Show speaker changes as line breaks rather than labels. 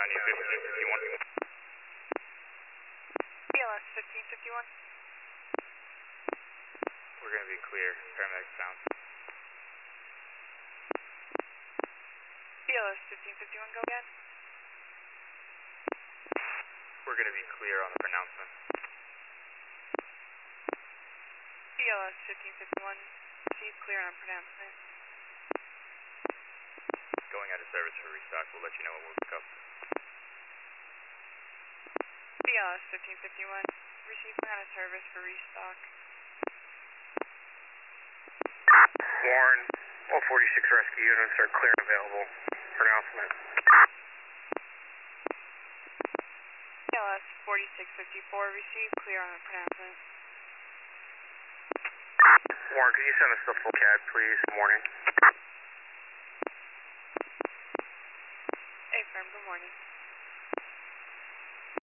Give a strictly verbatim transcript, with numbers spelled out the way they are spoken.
County, fifteen fifty-one.
B L S fifteen fifty-one.
We're going to be clear. Paramedic sound.
B L S fifteen fifty-one, go again.
We're going to be clear on the pronouncement.
B L S fifteen fifty-one, receive clear on pronouncement.
Going out of service for restock. We'll let you know when we'll pick up.
B L S fifteen fifty-one, receive clear on service for restock.
Warren, all forty-six rescue units are clear and available. Pronouncement.
B L S forty-six fifty-four, receive clear on pronouncement.
Warren, could you send us the full C A D, please? Morning.
A firm, good morning.